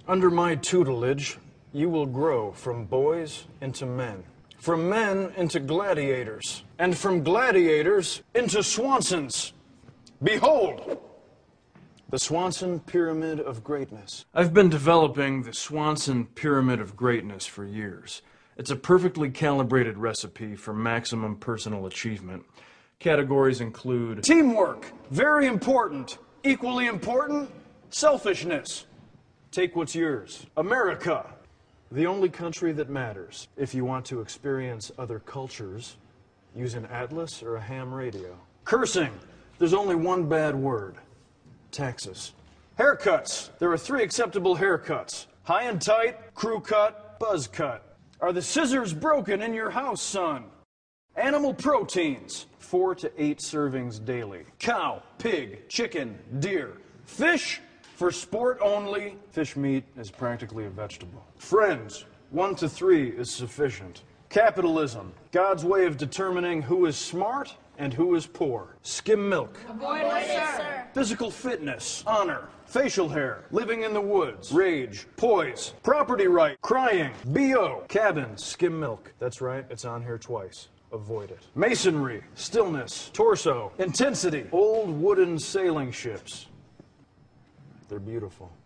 Under my tutelage, you will grow from boys into men, from men into gladiators, and from gladiators into Swansons. Behold, the Swanson Pyramid of Greatness. I've been developing the Swanson Pyramid of Greatness for years. It's a perfectly calibrated recipe for maximum personal achievement. Categories include teamwork, very important. Equally important, selfishness. Take what's yours. America, the only country that matters. If you want to experience other cultures, use an atlas or a ham radio. Cursing, there's only one bad word. Taxes. Haircuts, there are 3 acceptable haircuts. High and tight, crew cut, buzz cut. Are the scissors broken in your house, son? Animal proteins, 4 to 8 servings daily. Cow, pig, chicken, deer. Fish, for sport only. Fish meat is practically a vegetable. Friends, 1 to 3 is sufficient. Capitalism, God's way of determining who is smart and who is poor. Skim milk. Avoided, sir. Physical fitness, honor, facial hair, living in the woods, rage, poise, property right, crying, BO, cabin, skim milk. That's right, it's on here twice. Avoid it. Masonry, stillness, torso, intensity, old wooden sailing ships. They're beautiful.